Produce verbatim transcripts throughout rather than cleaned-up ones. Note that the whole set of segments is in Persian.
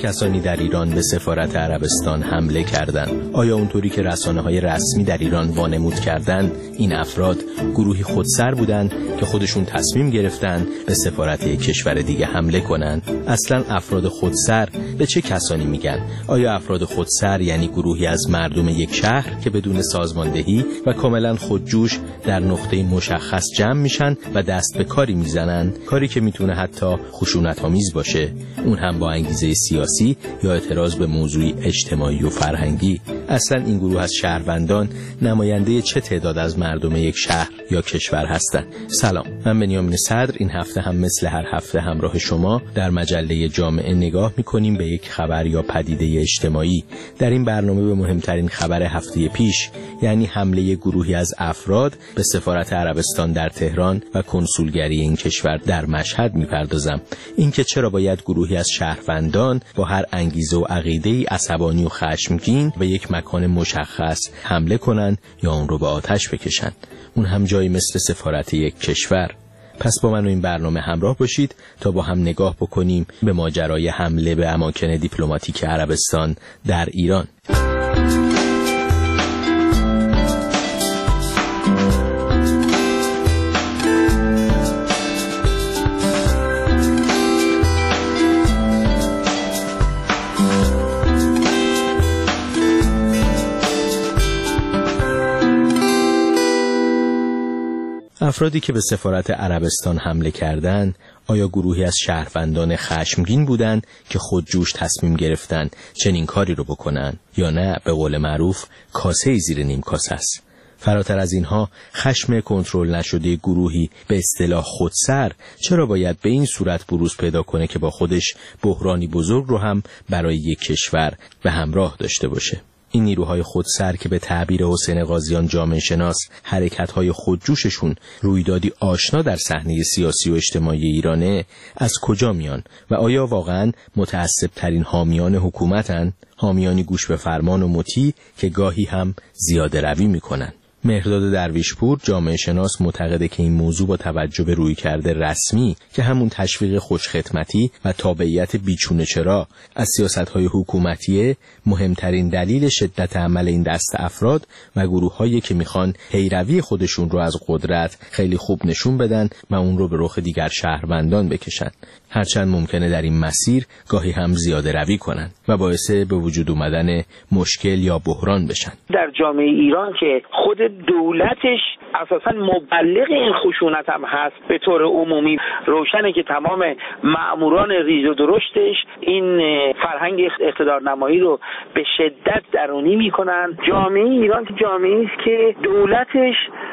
کسانی در ایران به سفارت عربستان حمله کردند؟ آیا اونطوری که رسانه‌های رسمی در ایران وانمود کردند این افراد گروهی خودسر بودند که خودشون تصمیم گرفتند به سفارت یک کشور دیگه حمله کنند؟ اصلا افراد خودسر به چه کسانی میگن؟ آیا افراد خودسر یعنی گروهی از مردم یک شهر که بدون سازماندهی و کاملا خودجوش در نقطه مشخص جمع میشن و دست به کاری میزنن، کاری که میتونه حتی خشونت‌آمیز باشه، اون هم با انگیزه سیاسی یا اعتراض به موضوعی اجتماعی و فرهنگی؟ اصلا این گروه از شهروندان نماینده چه تعداد از مردم یک شهر یا کشور هستند؟ سلام، من بنیامین صدر این هفته هم مثل هر هفته همراه شما در مجله جامعه نگاه میکنیم به یک خبر یا پدیده اجتماعی. در این برنامه به مهمترین خبر هفته پیش، یعنی حمله گروهی از افراد به سفارت عربستان در تهران و کنسولگری این کشور در مشهد میپردازم. اینکه چرا باید گروهی از شهروندان با هر انگیزه و عقیده‌ای عصبانی و خشمگین به یک مکان مشخص حمله کنن یا اون رو به آتش بکشن، اون هم جایی مثل سفارت یک کشور. پس با من و این برنامه همراه باشید تا با هم نگاه بکنیم به ماجرای حمله به اماکن دیپلماتیک عربستان در ایران. افرادی که به سفارت عربستان حمله کردند، آیا گروهی از شهروندان خشمگین بودند که خودجوش تصمیم گرفتند چنین کاری رو بکنن، یا نه به قول معروف کاسه زیر نیم کاسه است؟ فراتر از اینها، خشم کنترل نشده گروهی به اصطلاح خودسر چرا باید به این صورت بروز پیدا کنه که با خودش بحرانی بزرگ رو هم برای یک کشور به همراه داشته باشه؟ این نیروهای خودسر که به تعبیر حسین قاضیان جامعه شناس حرکت‌های خودجوششون رویدادی آشنا در صحنه سیاسی و اجتماعی ایرانه، از کجا میان و آیا واقعاً متعصب ترین حامیان حکومتن؟ حامیانی گوش به فرمان و مطیع که گاهی هم زیاده روی میکنن. مهرداد درویشپور جامعه شناس معتقده که این موضوع با توجه به رویکرد رسمی که همون تشویق خوشخدمتی و تابعیت بیچونه چرا از سیاست‌های حکومتیه، مهمترین دلیل شدت عمل این دست افراد و گروه‌هایی که میخوان پیروی خودشون رو از قدرت خیلی خوب نشون بدن و اون رو به رخ دیگر شهروندان بکشن، هرچند ممکنه در این مسیر گاهی هم زیاده روی کنن و باعث به وجود اومدن مشکل یا بحران بشن. در جامعه ایران که خود دولتش اساساً مبلغ این خشونت هم هست، به طور عمومی روشنه که تمام مأموران ریز و درشتش این فرهنگ اقتدارنمایی رو به شدت درونی میکنن. جامعه ایران که جامعه است که دولتش،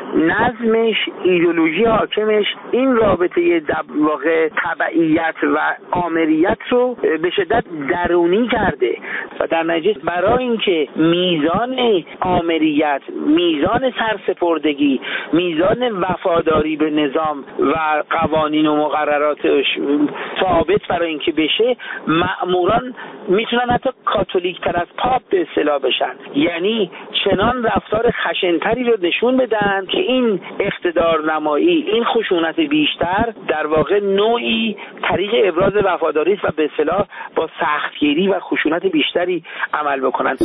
نظمش، ایدئولوژی حاکمش این رابطه در واقع تبعیت و آمریت رو به شدت درونی کرده و در نتیجه برای اینکه میزان آمریت، میزان سرسپردگی، میزان وفاداری به نظام و قوانین و مقرراتش ثابت برای اینکه بشه، مأموران میتونن حتی کاتولیک تر از پاپ به اصطلاح بشن، یعنی چنان رفتار خشنتری رو نشون بدن که این اقتدار نمایی، این خشونت بیشتر در واقع نوعی طریق ابراز وفاداری است و به اصطلاح با سختگیری و خشونت بیشتری عمل بکنن.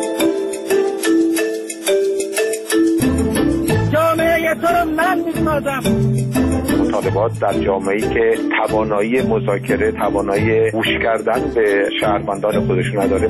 جامعه تو رو من میسازم. مطالبات در جامعه‌ای که توانایی مذاکره، توانایی گوش کردن به شهروندان خودشون نداره.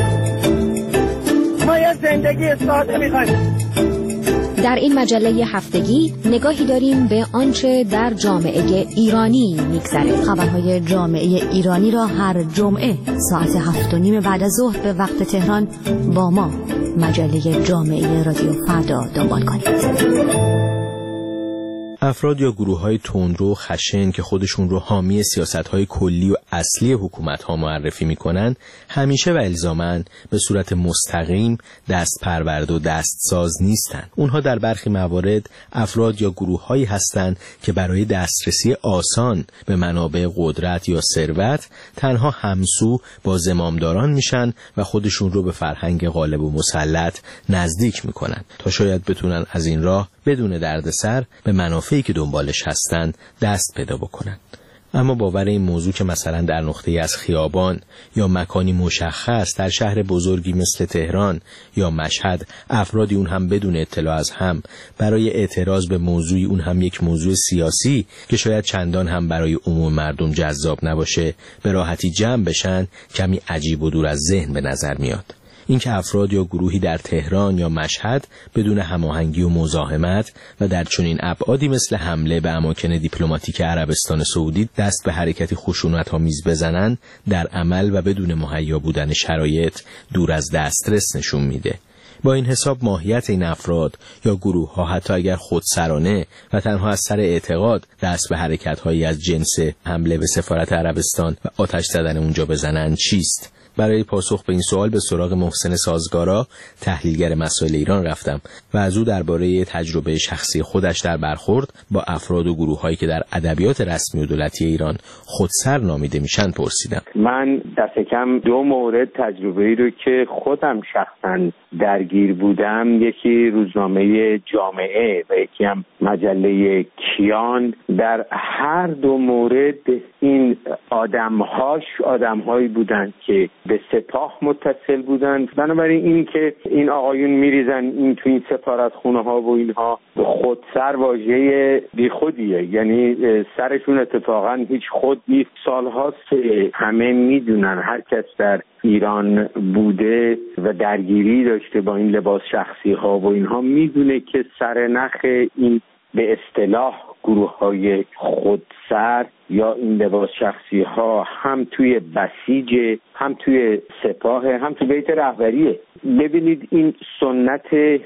ما یه زندگی ساده می‌خوایم. در این مجله هفتگی نگاهی داریم به آنچه در جامعه ایرانی می‌گذره. خبرهای جامعه ایرانی را هر جمعه ساعت هفت و نیم بعد از ظهر به وقت تهران با ما مجله جامعه رادیو فردا دنبال کنید. افراد یا گروه‌های تندرو و خشن که خودشون رو حامی سیاست‌های کلی و اصلی حکومت‌ها معرفی می‌کنن، همیشه و الزاماً به صورت مستقیم دست پرورده و دستساز نیستن. اونها در برخی موارد افراد یا گروه‌هایی هستند که برای دسترسی آسان به منابع قدرت یا ثروت تنها همسو با زمامداران میشن و خودشون رو به فرهنگ غالب و مسلط نزدیک میکنن تا شاید بتونن از این راه بدون دردسر به منافعی که دنبالش هستن دست پیدا بکنن. اما باور این موضوع که مثلا در نقطه‌ای از خیابان یا مکانی مشخص در شهر بزرگی مثل تهران یا مشهد افرادی اون هم بدون اطلاع از هم برای اعتراض به موضوعی اون هم یک موضوع سیاسی که شاید چندان هم برای عموم مردم جذاب نباشه به راحتی جمع بشن کمی عجیب و دور از ذهن به نظر میاد. اینکه افراد یا گروهی در تهران یا مشهد بدون هماهنگی و مزاحمت و در چنین ابعادی مثل حمله به اماکن دیپلماتیک عربستان سعودی دست به حرکتی خشونت‌آمیز بزنن در عمل و بدون مهیا بودن شرایط دور از دسترس نشون میده. با این حساب ماهیت این افراد یا گروه ها حتی اگر خودسرانه و تنها از سر اعتقاد دست به حرکت هایی از جنس حمله به سفارت عربستان و آتش زدن اونجا بزنن چیست؟ برای پاسخ به این سوال به سراغ محسن سازگارا، تحلیلگر مسائل ایران رفتم و از او درباره تجربه شخصی خودش در برخورد با افراد و گروه‌هایی که در ادبیات رسمی و دولتی ایران خودسر نامیده میشن پرسیدم. من دست کم دو مورد تجربه‌ای رو که خودم شخصاً درگیر بودم، یکی روزنامه جامعه و یکی هم مجله کیان، در هر دو مورد این آدم‌هاش آدم‌هایی بودند که به سپاه متصل بودند. بنابراین این که این آقایون میریزن این تو این سفارتخونه ها و اینها خودسر واژه بیخودیه، یعنی سرشون اتفاقا هیچ خود نیست. سالهاست که همه میدونن، هر کس در ایران بوده و درگیری داشته با این لباس شخصی ها و اینها میدونه که سرنخ این به اصطلاح گروه های خودسر یا این لباس شخصی ها هم توی بسیج، هم توی سپاه، هم توی بیت رهبریه. ببینید این سنت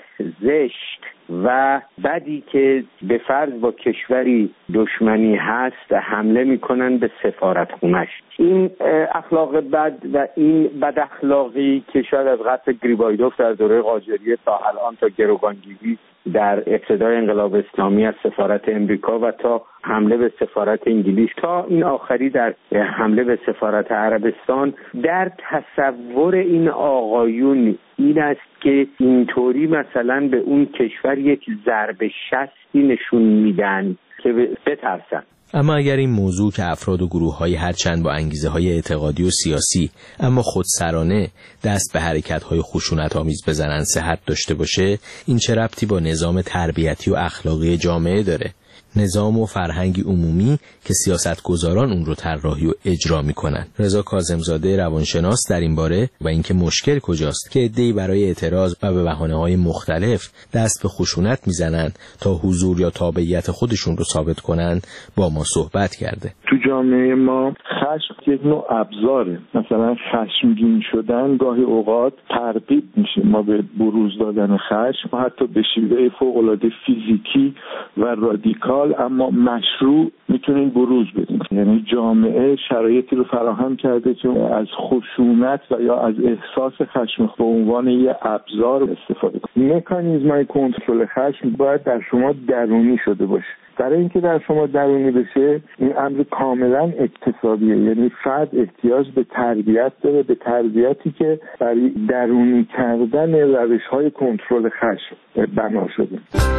زشت و بدی که به فرض با کشوری دشمنی هست حمله میکنن به سفارت خونش، این اخلاق بد و این بد اخلاقی که شاید از قتل گریبایدوف در دوره قاجاریه تا الان، تا گروگانگیری در ابتدای انقلاب اسلامی از سفارت امریکا و تا حمله به سفارت انگلیس تا این آخری در حمله به سفارت عربستان، در تصور این آقایون این است که اینطوری مثلا به اون کشور یک ضربه شستی نشون میدن که بترسن. اما اگر این موضوع که افراد و گروه‌های هرچند با انگیزه‌های اعتقادی و سیاسی اما خودسرانه دست به حرکت‌های خشونت‌آمیز بزنن صحت داشته باشه، این چه ربطی با نظام تربیتی و اخلاقی جامعه داره؟ نظام و فرهنگی عمومی که سیاستگزاران اون رو طراحی و اجرا میکنن. رضا کاظمزاده روانشناس در این باره و اینکه مشکل کجاست که عده‌ای برای اعتراض و به بهانه‌های مختلف دست به خشونت میزنن تا حضور یا تابعیت خودشون رو ثابت کنن با ما صحبت کرده. تو جامعه ما خشم یک نوع ابزاره. مثلا خشمگین شدن گاهی اوقات ترغیب میشه ما به بروز دادن خشم، حتی به شیوه فوق‌العاده فیزیکی و رادیکال اما مشروع میتونین بروز بدین. یعنی جامعه شرایطی رو فراهم کرده که از خشونت و یا از احساس خشم به عنوان یه ابزار استفاده کنه. مکانیزم‌های کنترل خشم باید در شما درونی شده باشه. برای اینکه در شما درونی بشه این امر کاملا اکتسابیه، یعنی فرد احتیاج به تربیت داره، به تربیتی که برای درونی کردن روش‌های کنترل خشم بنا شده.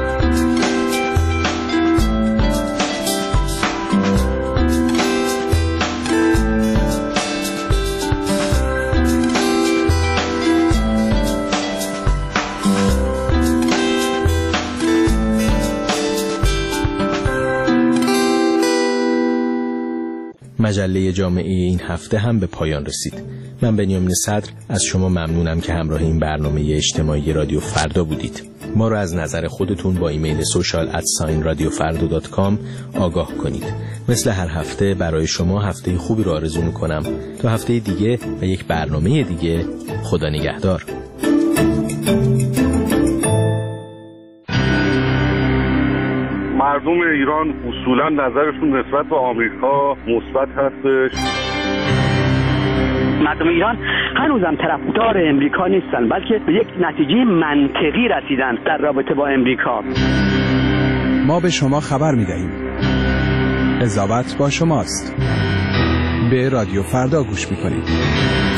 مجله جامعه این هفته هم به پایان رسید. من بنیامین صدر از شما ممنونم که همراه این برنامه اجتماعی رادیو فردا بودید. ما رو از نظر خودتون با ایمیل سوشال ات ساین رادیو فردا دات کام آگاه کنید. مثل هر هفته برای شما هفته خوبی رو آرزو میکنم. تا هفته دیگه و یک برنامه دیگه، خدا نگهدار. مردم ایران اصولا نظرشون نسبت به آمریکا مثبت هستش. مردم ایران هنوزم طرفدار امریکا نیستن، بلکه به یک نتیجه منطقی رسیدن در رابطه با امریکا. ما به شما خبر می‌دهیم. قضاوت با شماست. به رادیو فردا گوش می‌کنید.